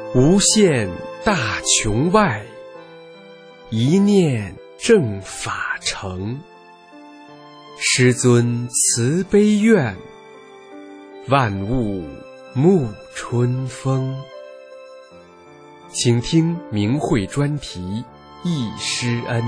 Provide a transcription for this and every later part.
无限大穹外，一念正法成。师尊慈悲愿，万物沐春风。请听明慧专题忆师恩。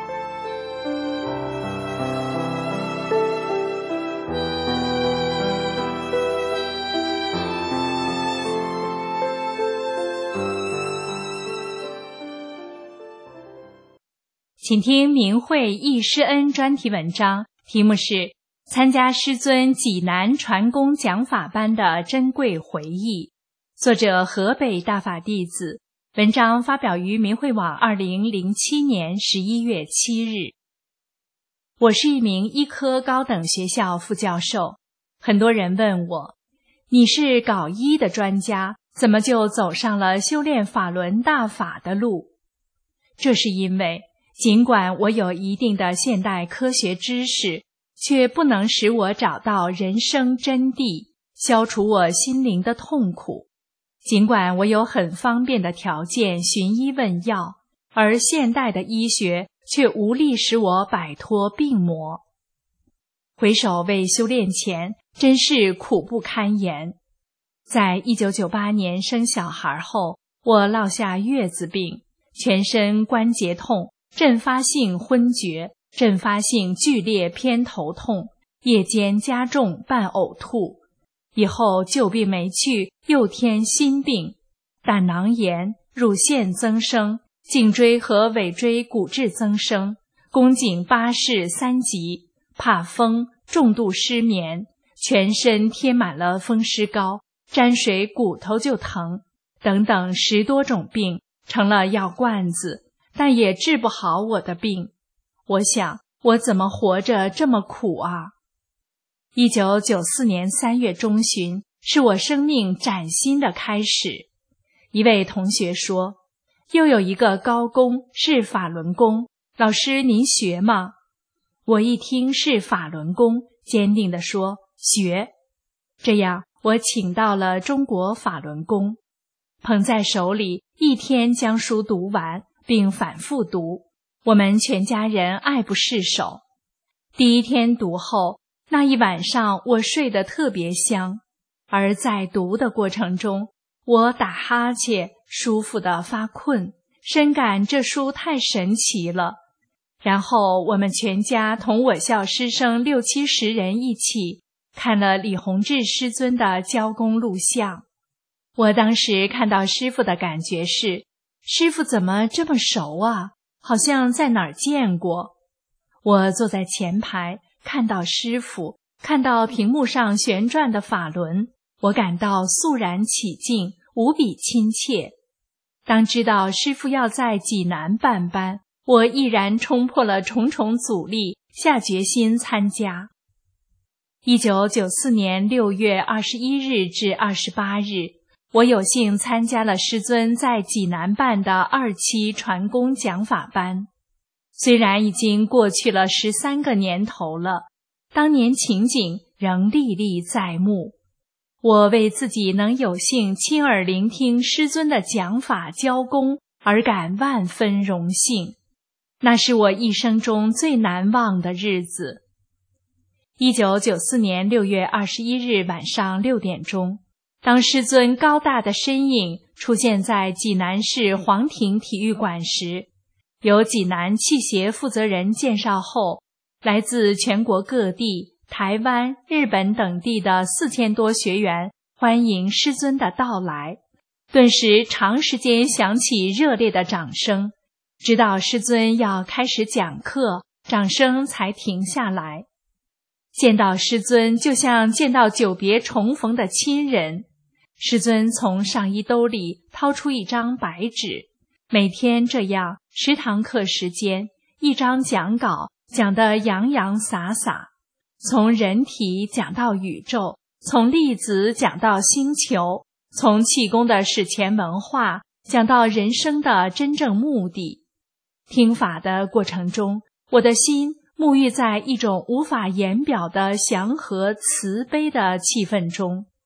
请听明慧忆师恩专题文章，题目是参加师尊济南传功讲法班的珍贵回忆，作者河北大法弟子，文章发表于明慧网2007年11月7日。我是一名医科高等学校副教授，很多人问我，你是搞医的专家，怎么就走上了修炼法轮大法的路？这是因为尽管我有一定的现代科学知识，却不能使我找到人生真谛，消除我心灵的痛苦。尽管我有很方便的条件寻医问药，而现代的医学却无力使我摆脱病魔。回首为修炼前，真是苦不堪言。在1998年生小孩后，我落下月子病，全身关节痛，阵发性昏厥，阵发性剧烈偏头痛，夜间加重伴呕吐。以后旧病没去，又添新病，胆囊炎、乳腺增生、颈椎和尾椎骨质增生，宫颈巴氏3级，怕风，重度失眠，全身贴满了风湿膏，沾水骨头就疼，等等10多种病，成了药罐子，但也治不好我的病。我想，我怎么活着这么苦啊？1994年3月中旬，是我生命崭新的开始。一位同学说，又有一个高功是法轮功，老师您学吗？我一听是法轮功，坚定地说学。这样我请到了中国法轮功，捧在手里，一天将书读完，并反复读，我们全家人爱不释手。第一天读后，那一晚上我睡得特别香，而在读的过程中，我打哈欠，舒服地发困，深感这书太神奇了。然后我们全家同我校师生60、70人一起看了李洪志师尊的教功录像。我当时看到师父的感觉是，师父怎么这么熟啊？好像在哪儿见过。我坐在前排，看到师父，看到屏幕上旋转的法轮，我感到肃然起敬，无比亲切。当知道师父要在济南办班，我毅然冲破了重重阻力，下决心参加。1994年6月21日至28日，我有幸参加了师尊在济南办的2期传功讲法班。虽然已经过去了13个年头了，当年情景仍历历在目。我为自己能有幸亲耳聆听师尊的讲法教功而感万分荣幸，那是我一生中最难忘的日子。1994年6月21日晚上6点钟，当师尊高大的身影出现在济南市黄庭体育馆时，由济南器协负责人介绍后，来自全国各地、台湾、日本等地的4000多学员欢迎师尊的到来，顿时长时间响起热烈的掌声，直到师尊要开始讲课，掌声才停下来。见到师尊就像见到久别重逢的亲人。师尊从上衣兜里掏出一张白纸，每天这样10堂课时间，一张讲稿，讲得洋洋洒洒，从人体讲到宇宙，从粒子讲到星球，从气功的史前文化讲到人生的真正目的。听法的过程中，我的心沐浴在一种无法言表的祥和慈悲的气氛中，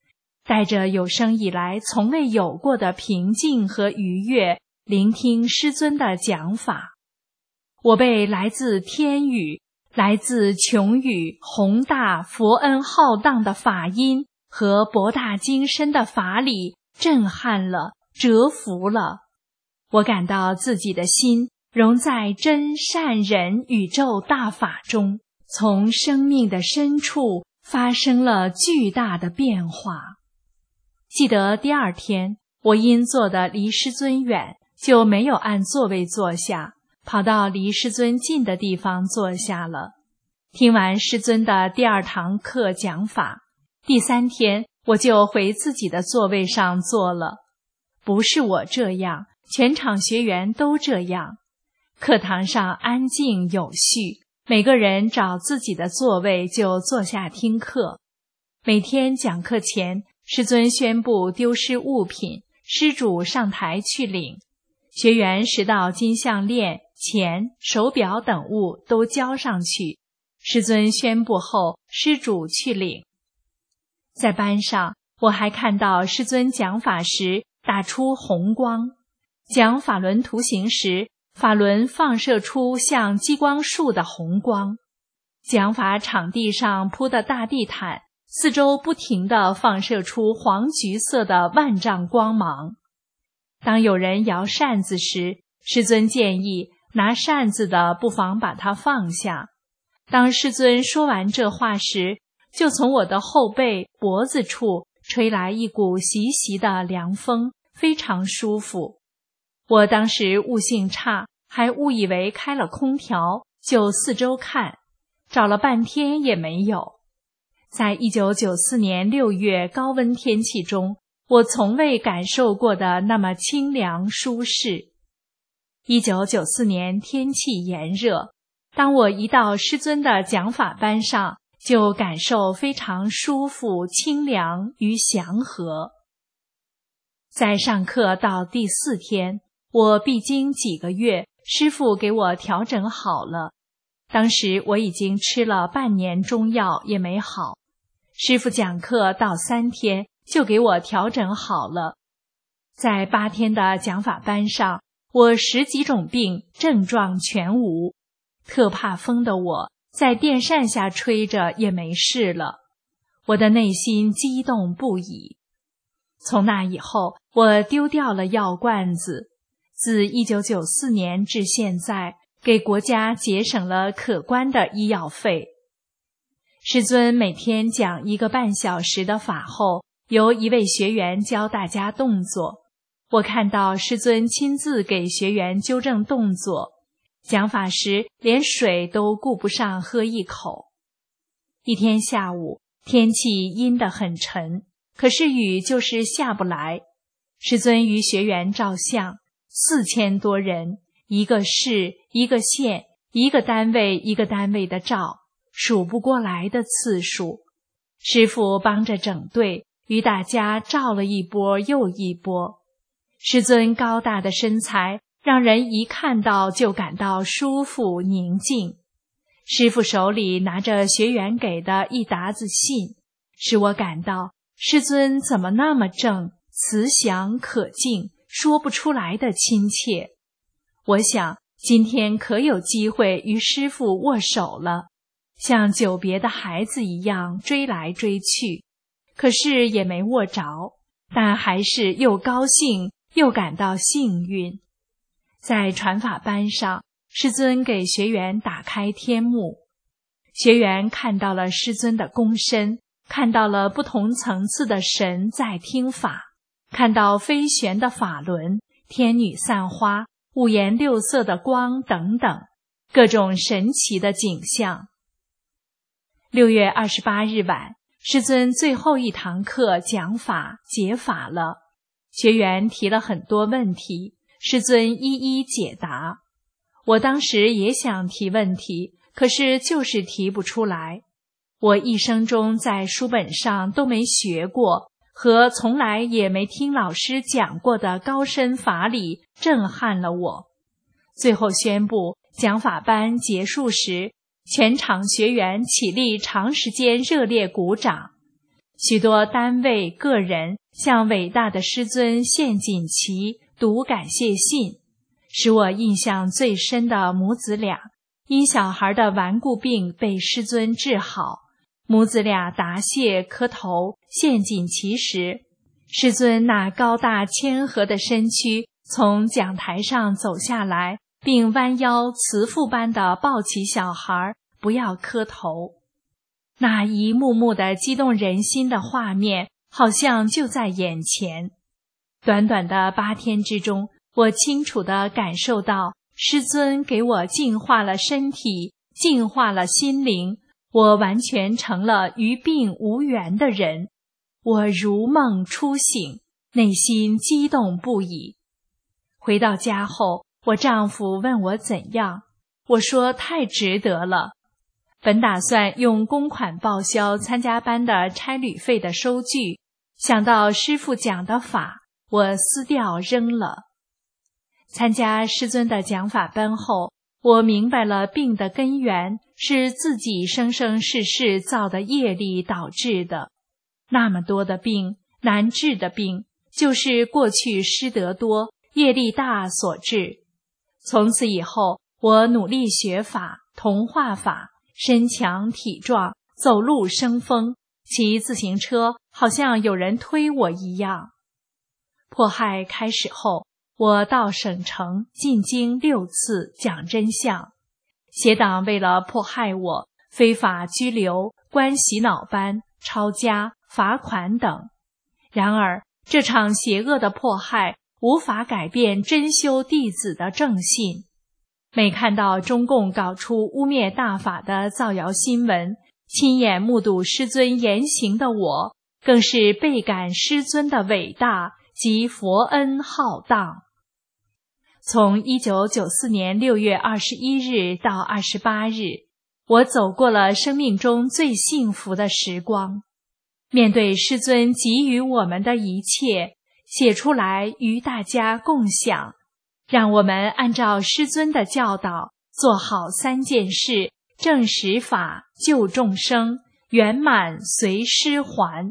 带着有生以来从未有过的平静和愉悦，聆听师尊的讲法。我被来自天宇、来自穹宇宏大佛恩浩荡的法音和博大精深的法理震撼了，折服了。我感到自己的心融在真善忍宇宙大法中，从生命的深处发生了巨大的变化。记得第二天，我因坐得离师尊远，就没有按座位坐下，跑到离师尊近的地方坐下了。听完师尊的第2堂课讲法，第3天我就回自己的座位上坐了。不是我这样，全场学员都这样。课堂上安静有序，每个人找自己的座位就坐下听课。每天讲课前，师尊宣布丢失物品，施主上台去领。学员拾到金项链、钱、手表等物都交上去。师尊宣布后，施主去领。在班上，我还看到师尊讲法时打出红光，讲法轮图形时，法轮放射出像激光束的红光。讲法场地上铺的大地毯，四周不停地放射出黄橘色的万丈光芒。当有人摇扇子时，师尊建议拿扇子的不妨把它放下。当师尊说完这话时，就从我的后背、脖子处吹来一股习习的凉风，非常舒服。我当时悟性差，还误以为开了空调，就四周看，找了半天也没有。在1994年6月高温天气中，我从未感受过的那么清凉舒适。1994年天气炎热，当我一到师尊的讲法班上，就感受非常舒服、清凉与祥和。在上课到第4天，我必经几个月，师父给我调整好了。当时我已经吃了半年中药也没好，师父讲课到3天就给我调整好了。在8天的讲法班上，我10几种病症状全无，特怕风的我在电扇下吹着也没事了，我的内心激动不已。从那以后，我丢掉了药罐子，自1994年至现在，给国家节省了可观的医药费。师尊每天讲1个半小时的法后，由一位学员教大家动作。我看到师尊亲自给学员纠正动作，讲法时连水都顾不上喝一口。一天下午，天气阴得很沉，可是雨就是下不来。师尊与学员照相，4000多人，一个市、一个县、一个单位一个单位的照，数不过来的次数。师父帮着整队，与大家照了一波又一波。师尊高大的身材让人一看到就感到舒服宁静。师父手里拿着学员给的一沓子信，使我感到师尊怎么那么正，慈祥可敬，说不出来的亲切。我想今天可有机会与师父握手了，像久别的孩子一样追来追去，可是也没握着，但还是又高兴又感到幸运。在传法班上，师尊给学员打开天幕，学员看到了师尊的功身，看到了不同层次的神在听法，看到飞旋的法轮、天女散花、五颜六色的光等等，各种神奇的景象。6月28日晚，师尊最后1堂课讲法解法了，学员提了很多问题，师尊一一解答。我当时也想提问题，可是就是提不出来。我一生中在书本上都没学过，和从来也没听老师讲过的高深法理震撼了我。最后宣布讲法班结束时，全场学员起立长时间热烈鼓掌。 许多单位、个人向伟大的师尊献锦旗、读感谢信。使我印象最深的母子俩，因小孩的顽固病被师尊治好，母子俩答谢磕头献锦旗时，师尊那高大谦和的身躯从讲台上走下来，并弯腰慈父般地抱起小孩，不要磕头。那一幕幕的激动人心的画面好像就在眼前。短短的8天之中，我清楚地感受到师尊给我净化了身体，净化了心灵，我完全成了与病无缘的人。我如梦初醒，内心激动不已。回到家后，我丈夫问我怎样，我说太值得了。本打算用公款报销参加班的差旅费的收据，想到师父讲的法，我撕掉扔了。参加师尊的讲法班后，我明白了病的根源是自己生生世世造的业力导致的。那么多的病，难治的病，就是过去失德多、业力大所致。从此以后，我努力学法、同化法，身强体壮，走路生风，骑自行车好像有人推我一样。迫害开始后，我到省城进京6次讲真相。邪党为了迫害我，非法拘留、关洗脑班、抄家、罚款等。然而，这场邪恶的迫害无法改变真修弟子的正信。每看到中共搞出污蔑大法的造谣新闻，亲眼目睹师尊言行的我，更是倍感师尊的伟大及佛恩浩荡。从1994年6月21日到28日，我走过了生命中最幸福的时光。面对师尊给予我们的一切，写出来与大家共享。让我们按照师尊的教导，做好3件事：正实法、救众生、圆满随师还。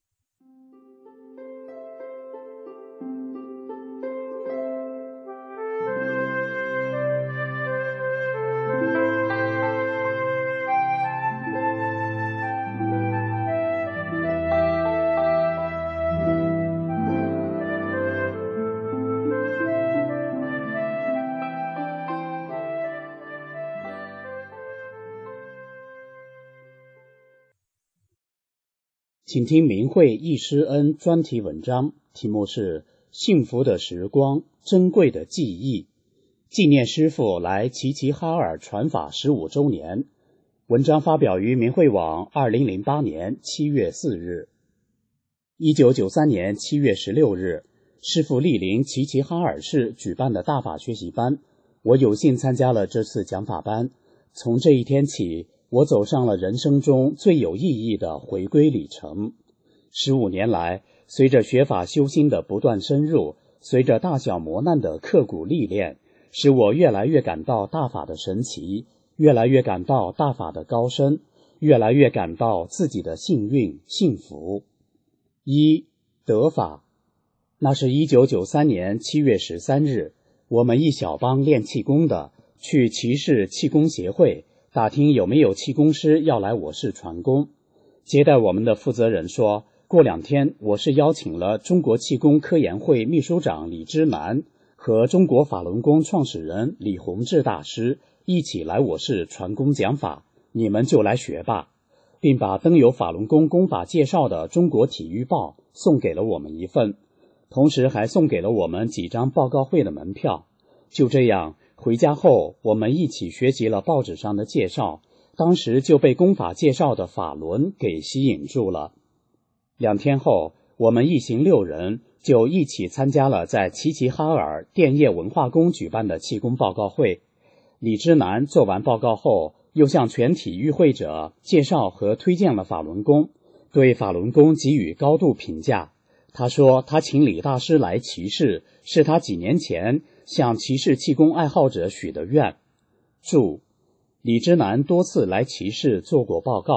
请听明慧易师恩专题文章，题目是幸福的时光，珍贵的记忆，纪念师父来齐齐哈尔传法15周年。文章发表于明慧网2008年7月4日。1993年7月16日，师父莅临齐齐哈尔市举办的大法学习班，我有幸参加了这次讲法班。从这一天起，我走上了人生中最有意义的回归旅程。15年来，随着学法修心的不断深入，随着大小磨难的刻苦历练，使我越来越感到大法的神奇，越来越感到大法的高深，越来越感到自己的幸运幸福。1. 得法。那是1993年7月13日，我们一小帮练气功的去齐市气功协会打听有没有气功师要来我市传功。接待我们的负责人说，过2天我是邀请了中国气功科研会秘书长李之南和中国法轮功创始人李洪志大师一起来我市传功讲法，你们就来学吧，并把登有法轮功功法介绍的中国体育报送给了我们一份，同时还送给了我们几张报告会的门票。就这样，回家后我们一起学习了报纸上的介绍，当时就被功法介绍的法轮给吸引住了。2天后，我们一行6人就一起参加了在齐齐哈尔电业文化宫举办的气功报告会。李之南做完报告后，又向全体与会者介绍和推荐了法轮功，对法轮功给予高度评价。他说他请李大师来齐市，是他几年前向齐市气功爱好者许的愿。注：李之南多次来齐市做过报告，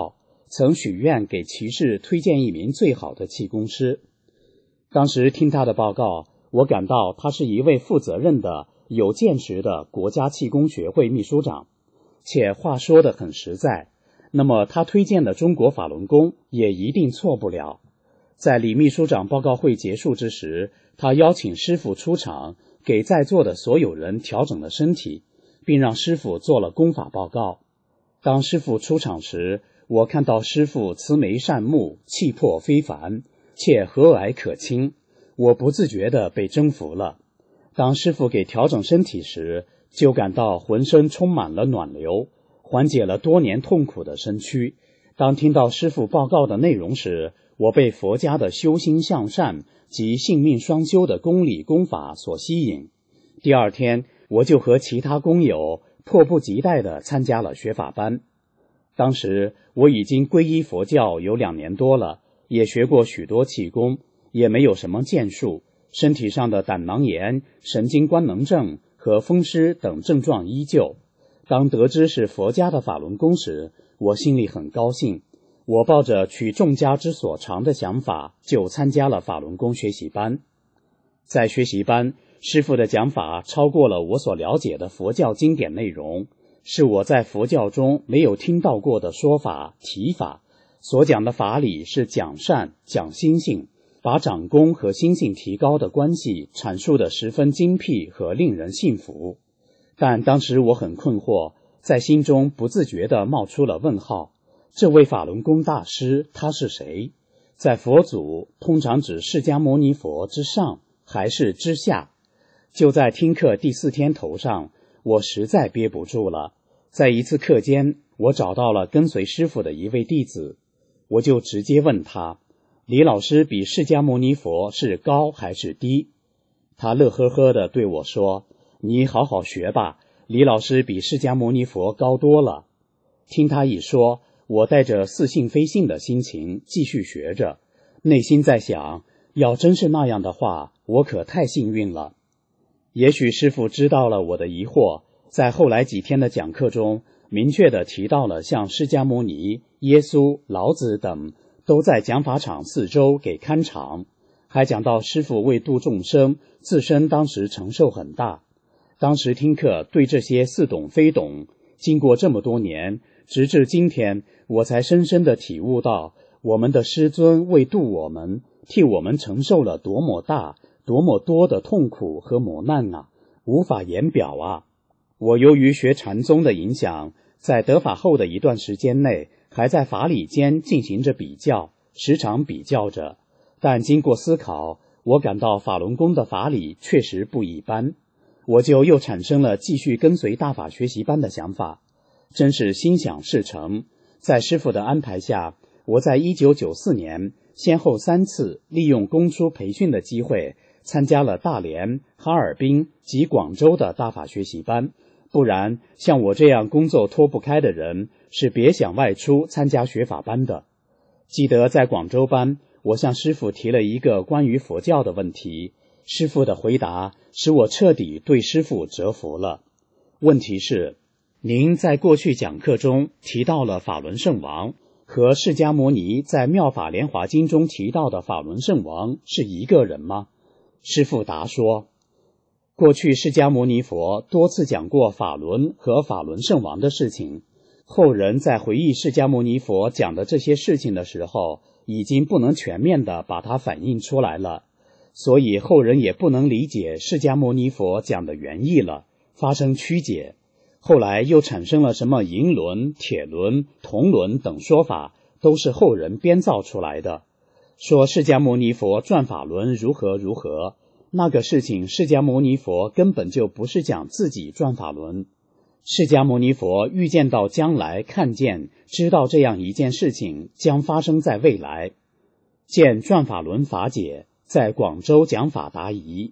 曾许愿给骑士推荐一名最好的气功师。当时听他的报告，我感到他是一位负责任的、有见识的国家气功学会秘书长，且话说得很实在，那么他推荐的中国法轮功也一定错不了。在李秘书长报告会结束之时，他邀请师父出场，给在座的所有人调整了身体，并让师父做了功法报告。当师父出场时，我看到师父慈眉善目，气魄非凡，且和蔼可亲，我不自觉地被征服了。当师父给调整身体时，就感到浑身充满了暖流，缓解了多年痛苦的身躯。当听到师父报告的内容时，我被佛家的修心向善及性命双修的功理功法所吸引。第二天，我就和其他工友迫不及待地参加了学法班。当时我已经皈依佛教有2年多了，也学过许多气功，也没有什么建树，身体上的胆囊炎、神经官能症和风湿等症状依旧。当得知是佛家的法轮功时，我心里很高兴。我抱着取众家之所长的想法，就参加了法轮功学习班。在学习班，师父的讲法超过了我所了解的佛教经典内容，是我在佛教中没有听到过的说法提法。所讲的法理是讲善、讲心性，把长功和心性提高的关系阐述得十分精辟和令人信服。但当时我很困惑，在心中不自觉地冒出了问号。这位法轮功大师他是谁？在佛祖通常指释迦牟尼佛之上还是之下？就在听课第4天头上，我实在憋不住了。在一次课间，我找到了跟随师父的一位弟子，我就直接问他，李老师比释迦牟尼佛是高还是低？他乐呵呵地对我说，你好好学吧，李老师比释迦牟尼佛高多了。听他一说，我带着似信非信的心情继续学着，内心在想，要真是那样的话，我可太幸运了。也许师父知道了我的疑惑，在后来几天的讲课中，明确地提到了像释迦牟尼、耶稣、老子等都在讲法场4周给看场，还讲到师父为度众生，自身当时承受很大。当时听课对这些似懂非懂，经过这么多年，直至今天，我才深深地体悟到，我们的师尊为度我们，替我们承受了多么大、多么多的痛苦和磨难啊，无法言表啊。我由于学禅宗的影响，在得法后的一段时间内，还在法理间进行着比较，时常比较着。但经过思考，我感到法轮功的法理确实不一般，我就又产生了继续跟随大法学习班的想法。真是心想事成，在师父的安排下，我在1994年先后3次利用公书培训的机会，参加了大连、哈尔滨及广州的大法学习班，不然像我这样工作脱不开的人，是别想外出参加学法班的。记得在广州班，我向师父提了一个关于佛教的问题，师父的回答使我彻底对师父折服了。问题是，您在过去讲课中提到了法轮圣王，和释迦牟尼在《妙法莲华经》中提到的法轮圣王是一个人吗？师父答说，过去释迦牟尼佛多次讲过法轮和法轮圣王的事情，后人在回忆释迦牟尼佛讲的这些事情的时候，已经不能全面地把它反映出来了，所以后人也不能理解释迦牟尼佛讲的原意了，发生曲解。后来又产生了什么银轮、铁轮、铜轮等说法，都是后人编造出来的。说释迦牟尼佛转法轮如何如何，那个事情释迦牟尼佛根本就不是讲自己转法轮。释迦牟尼佛预见到将来，看见知道这样一件事情将发生在未来。见转法轮法解，在广州讲法答疑。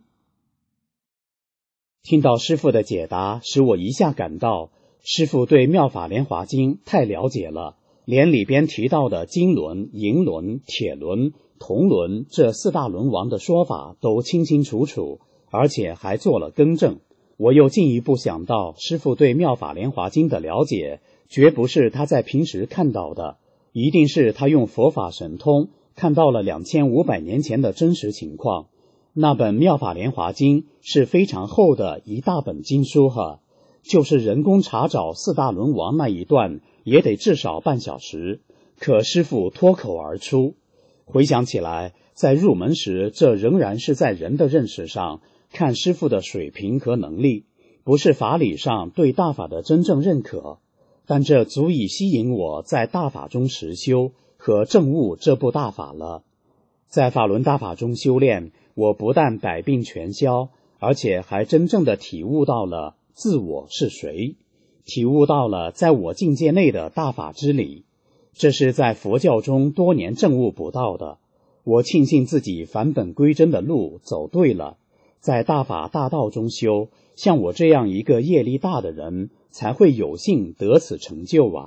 听到师父的解答，使我一下感到师父对《妙法莲华经》太了解了，连里边提到的金轮、银轮、铁轮、铜轮这4大轮王的说法都清清楚楚，而且还做了更正。我又进一步想到，师父对《妙法莲华经》的了解绝不是他在平时看到的， 一定是他用佛法神通看到了2500年前的真实情况。那本《妙法莲华经》是非常厚的一大本经书哈，就是人工查找四大轮王那一段也得至少半小时，可师父脱口而出。回想起来，在入门时，这仍然是在人的认识上看师父的水平和能力，不是法理上对大法的真正认可，但这足以吸引我在大法中实修和证悟这部大法了。在法轮大法中修炼，我不但百病全消，而且还真正的体悟到了自我是谁，体悟到了在我境界内的大法之理。这是在佛教中多年证悟不到的。我庆幸自己返本归真的路走对了，在大法大道中修，像我这样一个业力大的人才会有幸得此成就啊。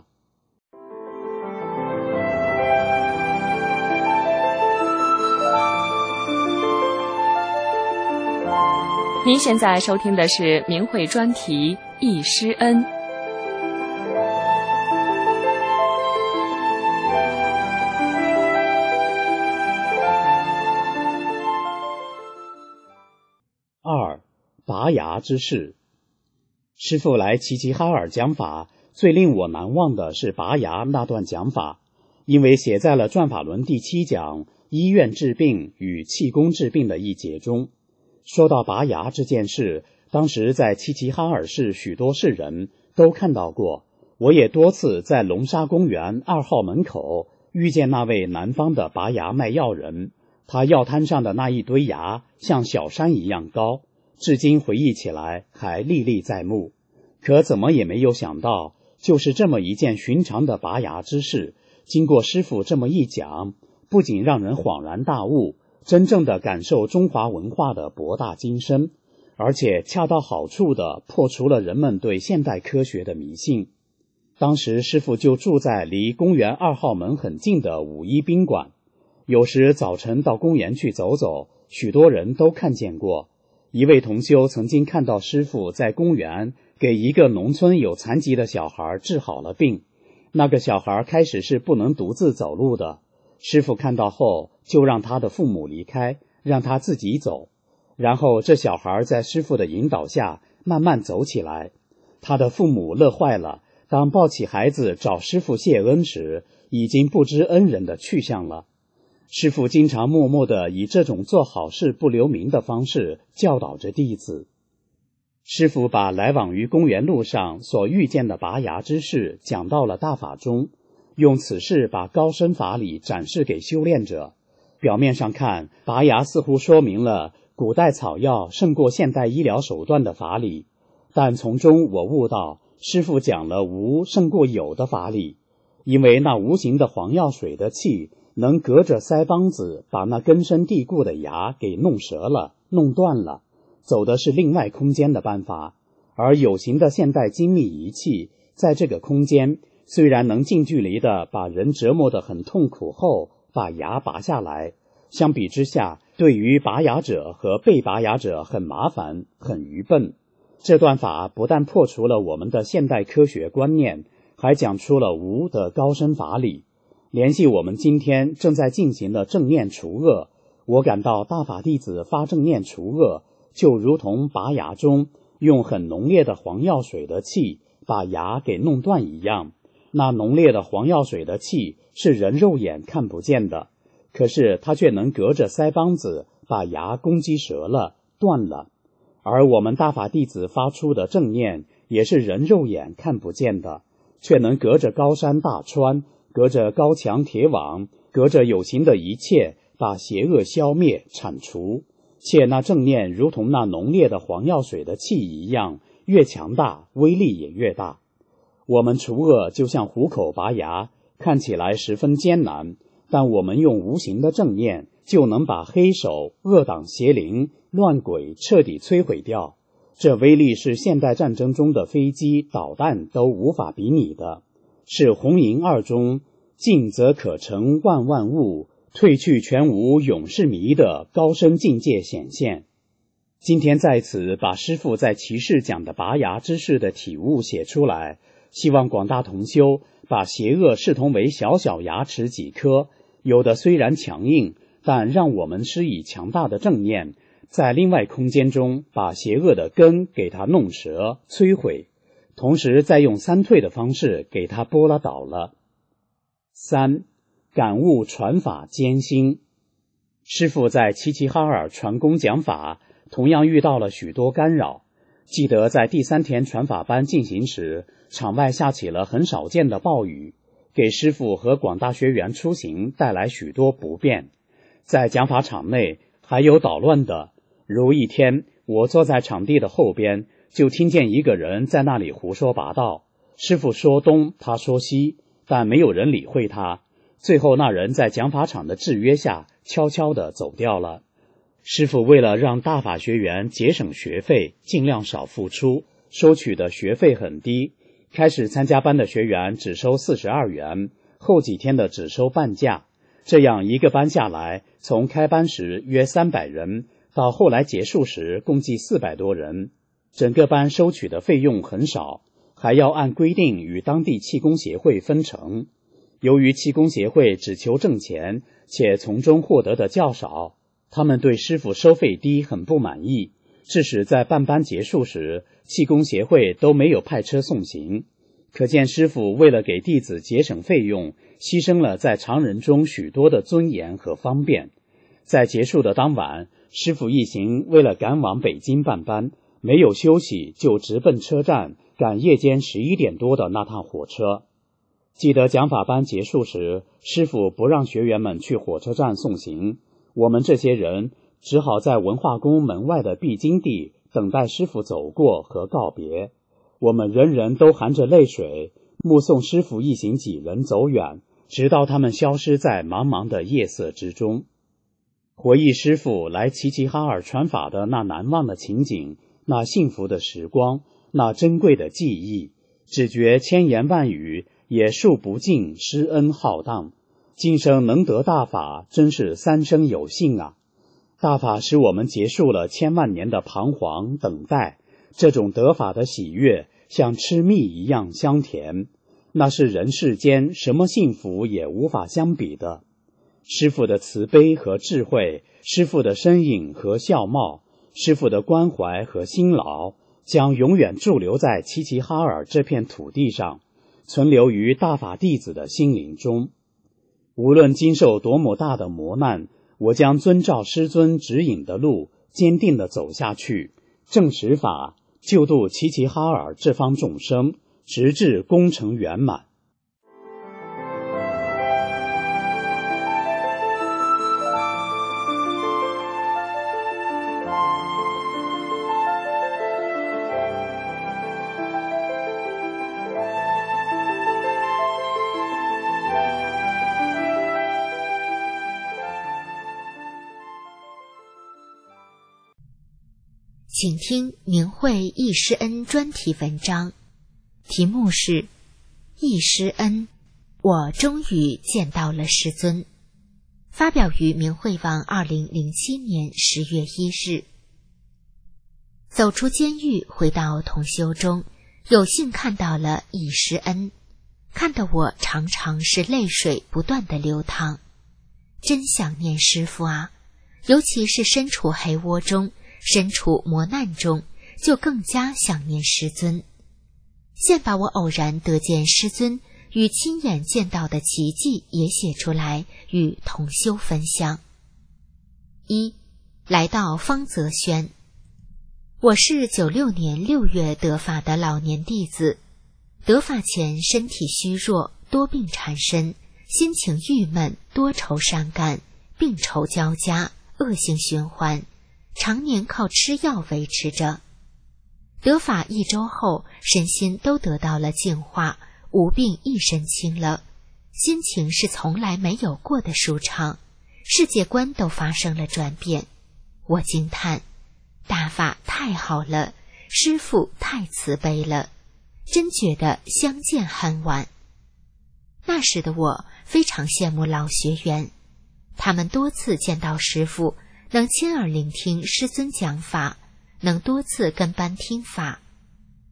您现在收听的是明慧专题《忆师恩》。 2. 拔牙之事。师父来齐齐哈尔讲法，最令我难忘的是拔牙那段讲法，因为写在了转法轮第7讲医院治病与气功治病的一节中。说到拔牙这件事，当时在齐齐哈尔市许多市人都看到过，我也多次在龙沙公园2号门口遇见那位南方的拔牙卖药人，他药摊上的那一堆牙像小山一样高，至今回忆起来还历历在目。可怎么也没有想到，就是这么一件寻常的拔牙之事，经过师父这么一讲，不仅让人恍然大悟，真正的感受中华文化的博大精深，而且恰到好处地破除了人们对现代科学的迷信。当时师父就住在离公园2号门很近的五一宾馆，有时早晨到公园去走走，许多人都看见过。一位同修曾经看到师父在公园给一个农村有残疾的小孩治好了病，那个小孩开始是不能独自走路的，师父看到后就让他的父母离开，让他自己走。然后这小孩在师父的引导下慢慢走起来，他的父母乐坏了，当抱起孩子找师父谢恩时，已经不知恩人的去向了。师父经常默默地以这种做好事不留名的方式教导着弟子。师父把来往于公园路上所遇见的拔牙之事讲到了大法中，用此事把高深法理展示给修炼者。表面上看，拔牙似乎说明了古代草药胜过现代医疗手段的法理，但从中我悟到，师父讲了无胜过有的法理，因为那无形的黄药水的气能隔着腮帮子把那根深蒂固的牙给弄折了、弄断了，走的是另外空间的办法。而有形的现代精密仪器在这个空间虽然能近距离的把人折磨得很痛苦后把牙拔下来，相比之下，对于拔牙者和被拔牙者很麻烦、很愚笨。这段法不但破除了我们的现代科学观念，还讲出了无的高深法理。联系我们今天正在进行的正念除恶，我感到大法弟子发正念除恶，就如同拔牙中用很浓烈的黄药水的气把牙给弄断一样。那浓烈的黄药水的气是人肉眼看不见的，可是它却能隔着腮帮子把牙攻击折了、断了。而我们大法弟子发出的正念也是人肉眼看不见的，却能隔着高山大川，隔着高墙铁网，隔着有形的一切，把邪恶消灭铲除。且那正念如同那浓烈的黄药水的气一样，越强大威力也越大。我们除恶就像虎口拔牙，看起来十分艰难，但我们用无形的正念就能把黑手、恶党、邪灵、乱鬼彻底摧毁掉。这威力是现代战争中的飞机、导弹都无法比拟的，是红银二中进则可成万万物，退去全无永世迷的高深境界显现。今天在此把师父在骑士讲的拔牙之事的体悟写出来， 希望广大同修把邪恶视同为小小牙齿几颗，有的虽然强硬，但让我们施以强大的正念，在另外空间中把邪恶的根给它弄折摧毁，同时再用三退的方式给它拨拉倒了。3. 感悟传法艰辛。师父在齐齐哈尔传功讲法，同样遇到了许多干扰。记得在第3天传法班进行时，场外下起了很少见的暴雨，给师父和广大学员出行带来许多不便。在讲法场内还有捣乱的，如一天我坐在场地的后边，就听见一个人在那里胡说八道，师父说东他说西，但没有人理会他。最后那人在讲法场的制约下悄悄地走掉了。师父为了让大法学员节省学费，尽量少付出，收取的学费很低，开始参加班的学员只收42元，后几天的只收半价。这样一个班下来，从开班时约300人，到后来结束时共计400多人。整个班收取的费用很少，还要按规定与当地气功协会分成。由于气功协会只求挣钱，且从中获得的较少，他们对师父收费低很不满意，致使在办班结束时，气功协会都没有派车送行。可见师父为了给弟子节省费用，牺牲了在常人中许多的尊严和方便。在结束的当晚，师父一行为了赶往北京办班，没有休息就直奔车站，赶夜间11点多的那趟火车。记得讲法班结束时，师父不让学员们去火车站送行，我们这些人只好在文化宫门外的必经地等待师父走过和告别。我们人人都含着泪水，目送师父一行几人走远，直到他们消失在茫茫的夜色之中。回忆师父来齐齐哈尔传法的那难忘的情景，那幸福的时光，那珍贵的记忆，只觉千言万语也数不尽施恩浩荡。今生能得大法，真是三生有幸啊！大法使我们结束了千万年的彷徨等待，这种得法的喜悦像吃蜜一样香甜，那是人世间什么幸福也无法相比的。师父的慈悲和智慧，师父的身影和相貌，师父的关怀和辛劳，将永远驻留在齐齐哈尔这片土地上，存留于大法弟子的心灵中。无论经受多么大的磨难，我将遵照师尊指引的路，坚定地走下去，正实法，救度齐齐哈尔这方众生，直至功成圆满。 请听明慧易师恩专题文章，题目是易师恩，我终于见到了师尊，发表于明慧网2007年10月1日。走出监狱回到同修中，有幸看到了易师恩，看得我常常是泪水不断的流淌，真想念师父啊！尤其是身处黑窝中，身处磨难中，就更加想念师尊。现把我偶然得见师尊与亲眼见到的奇迹也写出来，与同修分享。1. 来到方泽轩。我是96年6月得法的老年弟子，得法前身体虚弱，多病缠身，心情郁闷，多愁善感，病愁交加，恶性循环，常年靠吃药维持着。得法1周后，身心都得到了净化，无病一身轻了，心情是从来没有过的舒畅，世界观都发生了转变。我惊叹，大法太好了，师父太慈悲了，真觉得相见恨晚。那时的我非常羡慕老学员，他们多次见到师父，能亲耳聆听师尊讲法，能多次跟班听法。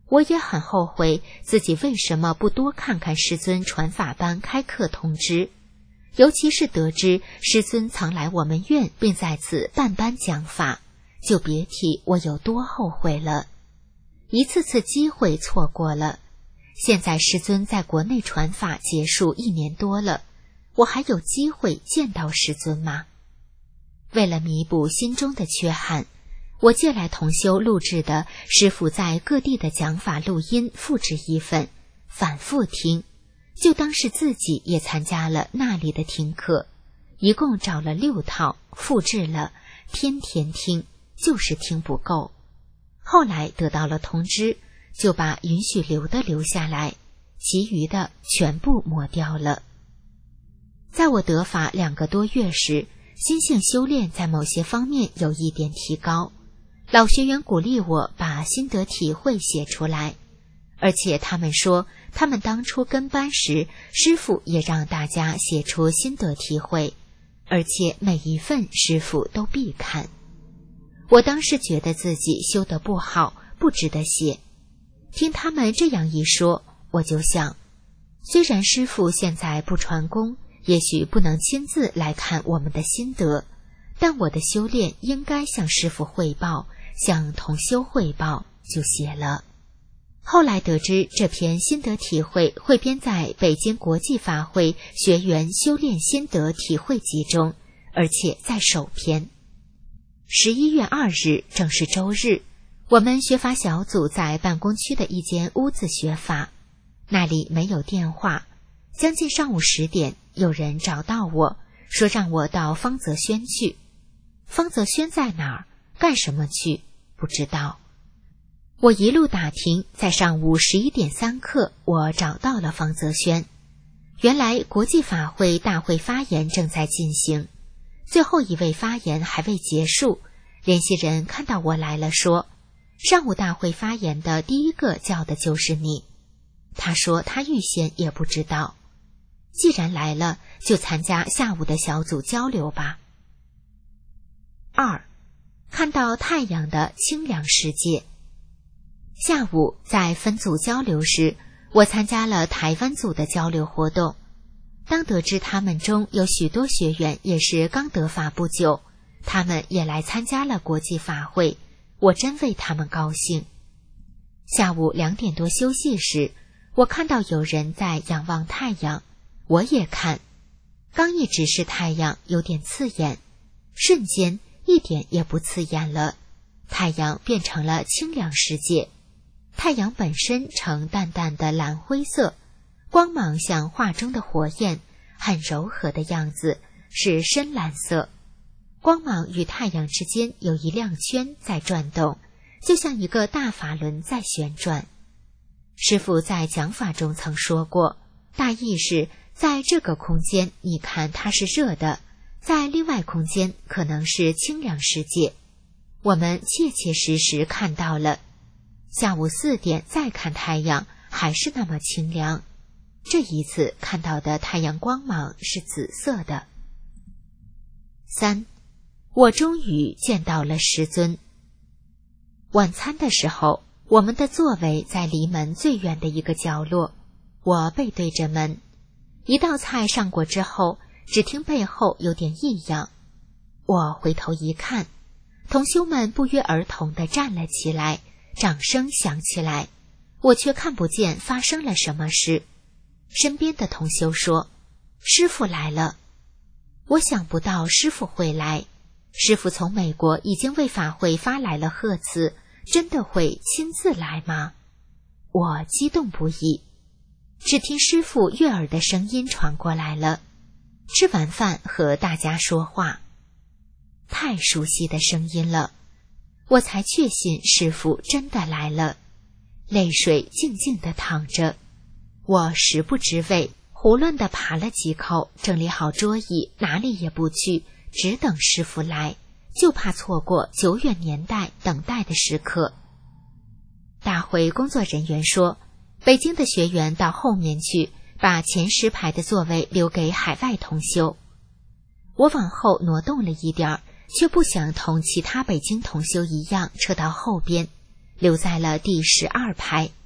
我也很后悔自己为什么不多看看师尊传法班开课通知，尤其是得知师尊曾来我们院并在此办班讲法，就别提我有多后悔了。一次次机会错过了，现在师尊在国内传法结束1年多了，我还有机会见到师尊吗？为了弥补心中的缺憾，我借来同修录制的师父在各地的讲法录音，复制1份，反复听，就当是自己也参加了那里的听课，一共找了6套，复制了，天天听，就是听不够。后来得到了通知，就把允许留的留下来，其余的全部抹掉了。在我得法2个多月时，心性修炼在某些方面有一点提高，老学员鼓励我把心得体会写出来，而且他们说他们当初跟班时，师父也让大家写出心得体会，而且每一份师父都必看。我当时觉得自己修得不好，不值得写。听他们这样一说，我就想，虽然师父现在不传功，也许不能亲自来看我们的心得，但我的修炼应该向师父汇报，向同修汇报，就写了。后来得知这篇心得体会汇编在北京国际法会学员修炼心得体会集中，而且在首篇。11月2日正是周日，我们学法小组在办公区的一间屋子学法，那里没有电话。将近上午10点，有人找到我，说让我到方泽轩去。方泽轩在哪儿？干什么去？不知道。我一路打听，在上午11点3刻，我找到了方泽轩。原来国际法会大会发言正在进行，最后一位发言还未结束，联系人看到我来了，说上午大会发言的第一个叫的就是你。他说他预先也不知道，既然来了，就参加下午的小组交流吧。2. 看到太阳的清凉世界。下午在分组交流时，我参加了台湾组的交流活动。当得知他们中有许多学员也是刚得法不久，他们也来参加了国际法会，我真为他们高兴。下午2点多休息时，我看到有人在仰望太阳，我也看。刚一直视太阳有点刺眼，瞬间一点也不刺眼了，太阳变成了清凉世界。太阳本身呈淡淡的蓝灰色，光芒像画中的火焰，很柔和的样子，是深蓝色。光芒与太阳之间有一亮圈在转动，就像一个大法轮在旋转。师父在讲法中曾说过，大意是在这个空间你看它是热的，在另外空间可能是清凉世界。我们切切实实看到了。下午4点再看太阳，还是那么清凉。这一次看到的太阳光芒是紫色的。3. 我终于见到了师尊。晚餐的时候，我们的座位在离门最远的一个角落，我背对着门。一道菜上过之后，只听背后有点异样。我回头一看，同修们不约而同地站了起来，掌声响起来，我却看不见发生了什么事。身边的同修说，师父来了。我想不到师父会来，师父从美国已经为法会发来了贺词，真的会亲自来吗？我激动不已。只听师父悦耳的声音传过来了，吃完饭和大家说话。太熟悉的声音了，我才确信师父真的来了。泪水静静地淌着，我食不知味，胡乱地扒了几口，整理好桌椅，哪里也不去，只等师父来，就怕错过久远年代等待的时刻。大会工作人员说，北京的学员到后面去，把前10排的座位留给海外同修。我往后挪动了一点，却不想同其他北京同修一样撤到后边，留在了第12排。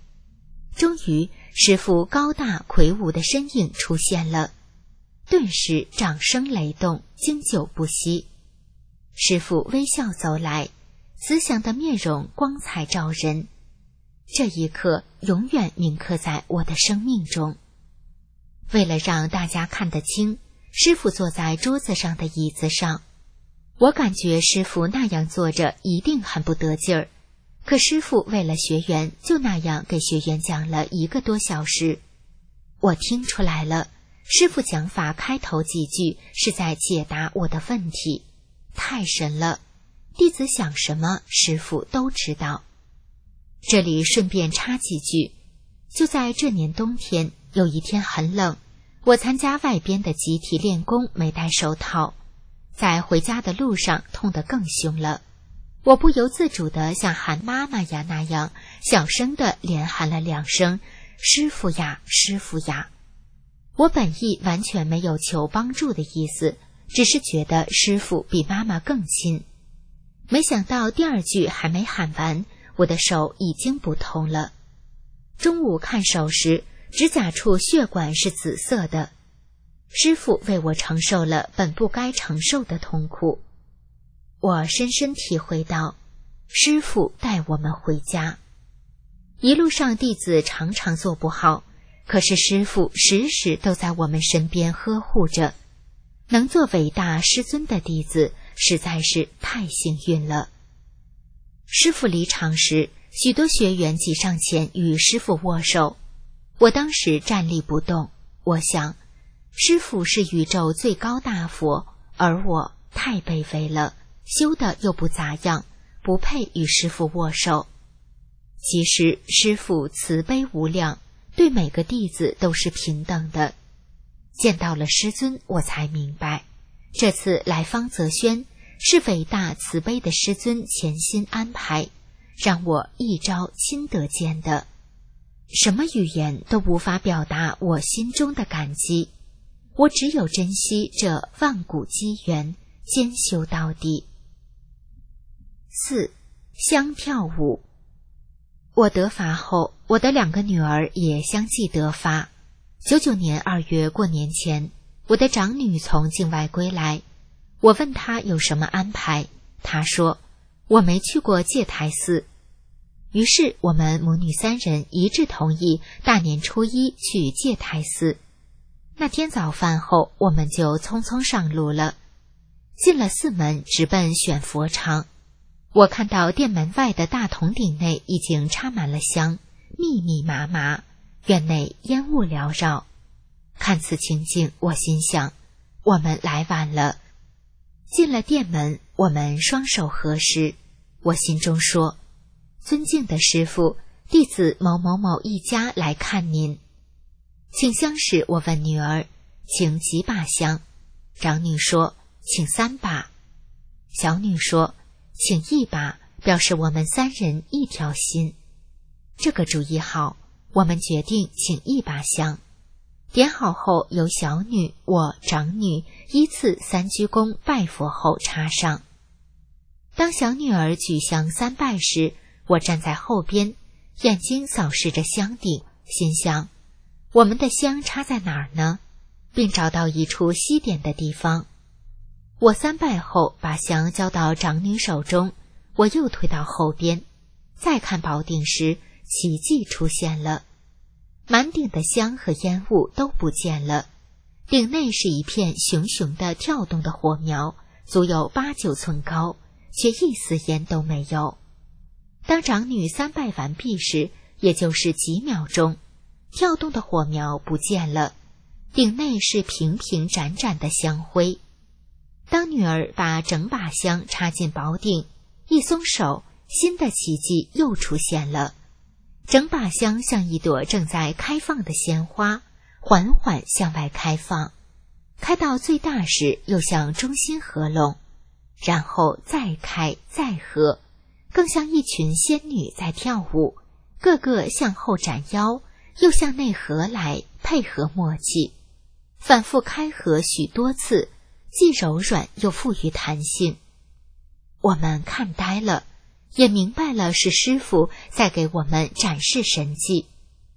终于，师父高大魁梧的身影出现了，顿时掌声雷动，经久不息。师父微笑走来，慈祥的面容光彩照人，这一刻永远铭刻在我的生命中。为了让大家看得清，师父坐在桌子上的椅子上，我感觉师父那样坐着一定很不得劲儿，可师父为了学员，就那样给学员讲了1个多小时。我听出来了，师父讲法开头几句是在解答我的问题，太神了，弟子想什么师父都知道。这里顺便插几句，就在这年冬天，有一天很冷，我参加外边的集体练功，没戴手套，在回家的路上痛得更凶了。我不由自主地像喊妈妈呀那样，小声地连喊了2声，师父呀，师父呀。我本意完全没有求帮助的意思，只是觉得师父比妈妈更亲。没想到第2句还没喊完，我的手已经不痛了。中午看手时，指甲处血管是紫色的，师父为我承受了本不该承受的痛苦。我深深体会到，师父带我们回家。一路上弟子常常做不好，可是师父时时都在我们身边呵护着。能做伟大师尊的弟子，实在是太幸运了。师父离场时，许多学员挤上前与师父握手。我当时站立不动，我想，师父是宇宙最高大佛，而我太卑微了，修的又不咋样，不配与师父握手。其实师父慈悲无量，对每个弟子都是平等的。见到了师尊，我才明白，这次来方泽轩是伟大慈悲的师尊潜心安排，让我一朝亲得见的。什么语言都无法表达我心中的感激，我只有珍惜这万古机缘，兼修到底。4. 相跳舞。我得法后，我的2个女儿也相继得法。99年2月过年前，我的长女从境外归来，我问她有什么安排，她说我没去过戒台寺。于是我们母女3人一致同意大年初1去戒台寺。那天早饭后，我们就匆匆上路了。进了寺门，直奔选佛场。我看到殿门外的大铜鼎内已经插满了香，密密麻麻，院内烟雾缭绕。看此情景，我心想，我们来晚了。进了殿门，我们双手合十，我心中说，尊敬的师父，弟子某某某一家来看您。请香时，我问女儿，请几把香？长女说，请3把。小女说，请1把，表示我们3人一条心。这个主意好，我们决定请1把香。点好后，由小女、我、长女依次3鞠躬拜佛后插上。当小女儿举香3拜时，我站在后边，眼睛扫视着香鼎，心想，我们的香插在哪儿呢？并找到一处吸点的地方。我3拜后，把香交到长女手中，我又退到后边，再看宝鼎时，奇迹出现了。满鼎的香和烟雾都不见了，鼎内是一片熊熊的跳动的火苗，足有8、9寸高，却一丝烟都没有。当长女3拜完毕时，也就是几秒钟，跳动的火苗不见了，鼎内是平平展展的香灰。当女儿把整把香插进宝鼎，一松手，新的奇迹又出现了。整把香像一朵正在开放的鲜花，缓缓向外开放，开到最大时又向中心合拢，然后再开再合，更像一群仙女在跳舞，个个向后展腰，又向内合来，配合默契，反复开合许多次，既柔软又富于弹性。我们看呆了，也明白了是师父在给我们展示神迹。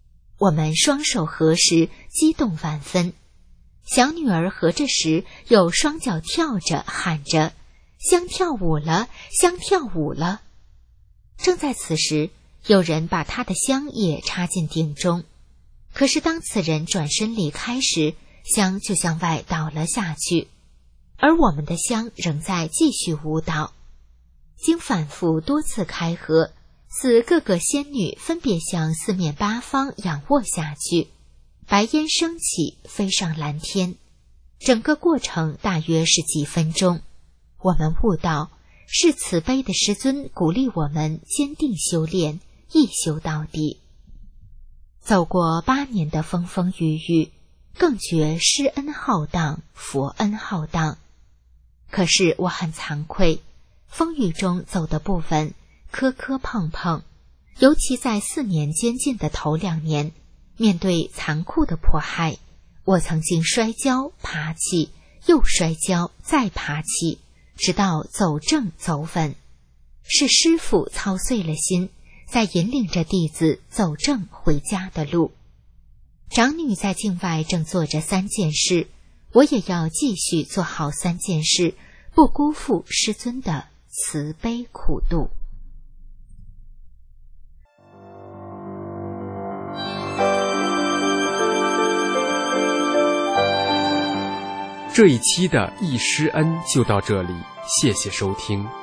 我们双手合十，激动万分。小女儿合着十，又双脚跳着喊着：香跳舞了，香跳舞了。正在此时，有人把她的香也插进鼎中，可是当此人转身离开时，香就向外倒了下去，而我们的香仍在继续舞蹈。经反复多次开合，似各个仙女分别向四面八方仰卧下去，白烟升起，飞上蓝天。整个过程大约是几分钟。我们悟到，是慈悲的师尊鼓励我们坚定修炼，一修到底。走过8年的风风雨雨，更觉师恩浩荡，佛恩浩荡。可是我很惭愧，风雨中走得不稳，磕磕碰碰，尤其在4年监禁的头2年，面对残酷的迫害，我曾经摔跤爬起，又摔跤再爬起，直到走正走稳。是师父操碎了心，在引领着弟子走正回家的路。长女在境外正做着3件事，我也要继续做好3件事，不辜负师尊的慈悲苦度。 这一期的忆师恩就到这里，谢谢收听。